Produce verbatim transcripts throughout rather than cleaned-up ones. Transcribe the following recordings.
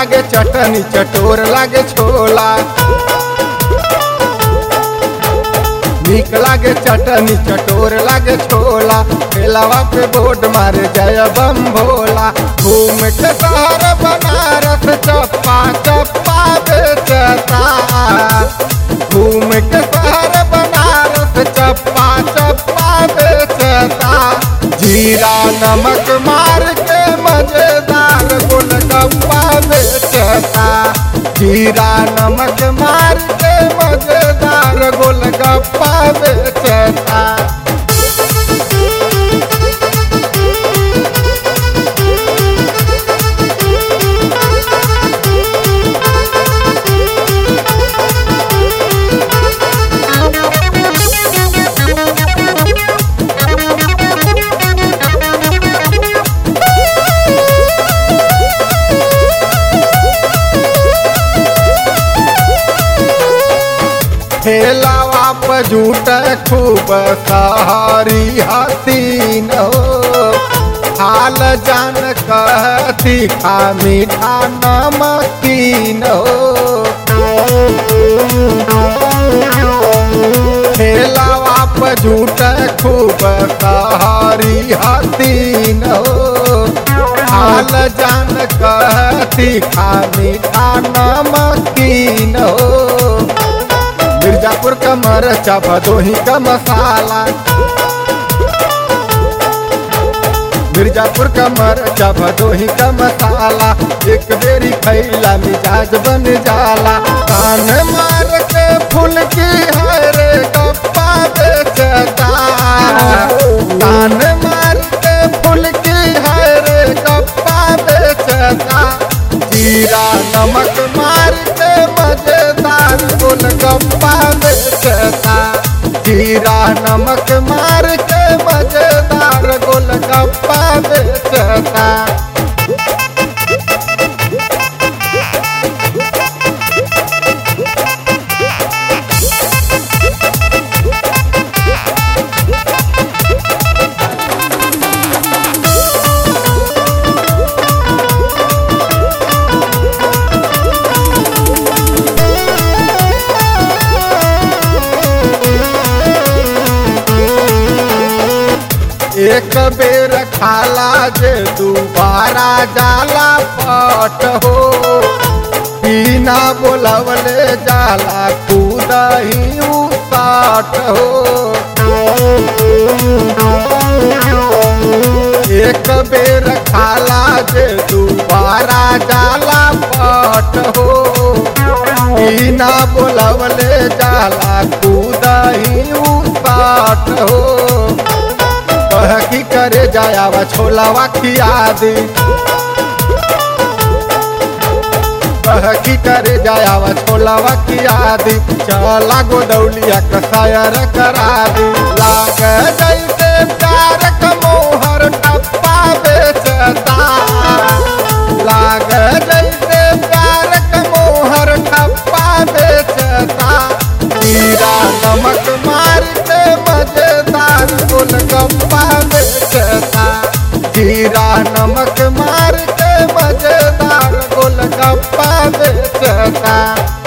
लागे चटनी चटोर लागे छोला, नीक लागे चटनी चटोर लागे छोला। ठेलावा पे बोर्ड मारे जय बम भोला। घूम के शहर बनारस चप्पा चप्पा बेचता, घूम के शहर बनारस चप्पा चप्पा बेचता। जीरा नमक मार के मजेदार गोलगप्पा बेचता, जीरा नमक मार के मजेदार गोलगप्पा बेचता। ठेलावा पर झूठ खूब सहारी हसीन हो, हाल जान कहती खा मीठा नमकीन हो। ठेलावा पर झूठ खूब सहारी हसीन हो, हाल जान कहती खा मीठा नमकीन हो। मिर्जापुर का मरचा भदोही का मसाला, मिर्जापुर का मरचा भदोही का मसाला। एक बेरी खैला मिजाज बन जाला। कान मार के फूल की है रे गप्पा बेचता, कान मार के फूल की है रे गप्पा बेचता। जीरा नमक मार के मजेदार गोलगप्पा बेचता, जीरा नमक मार के मजेदार गोलगप्पा बेचता। एक बेर खाला जे दोबारा जाला पट हो, बिना बोलवले जाला कूदही उसाट हो। एक बेर खाला जे दोबारा जाला पट हो, बिना बोलवले जाला कूदही उसाट हो। कह की करे जायावा छोलावा खिया दी, कह की करे जायावा छोलावा खिया दी। चला गोदौलिया कसायर करा दी। लाग जैसे प्यार का मोहर टप्पा बेचता, लाग जैसे प्यार का मोहर टप्पा बेचता। जीरा नमक मार के मजेदार गोलगप्पा बेचता, जीरा नमक मार के मजेदार गोलगप्पा बेचता।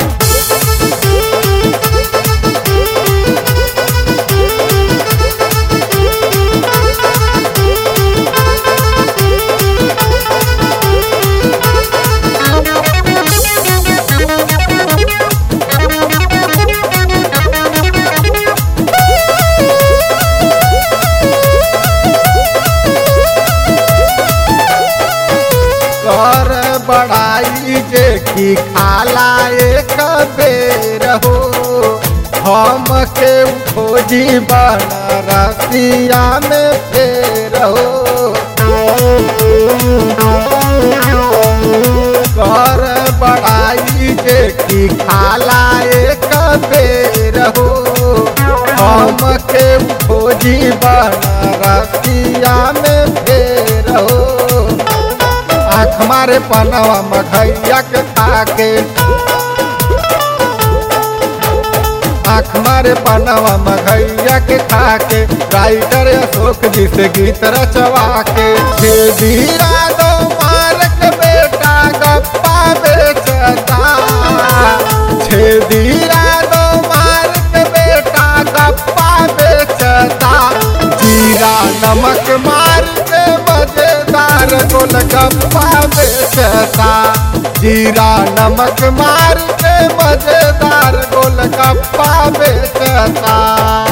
बढ़ाई जे की खाला एक बेर हो, हम के खोजी बनारसिया में फेर हो। कर बढ़ाई जे की खाला एक बेर हो, हम के खोजी बनारसिया में फेर हो। आँख मारे पनवा मघैया के खाके, आँख मारे पनवा मघैया के खाके। राइटर अशोक जी से गीत रचवा के। छेदी राधो मार के बेटा गप्पा बे जीरा नमक मार के मजेदार गोलगप्पा बेचता।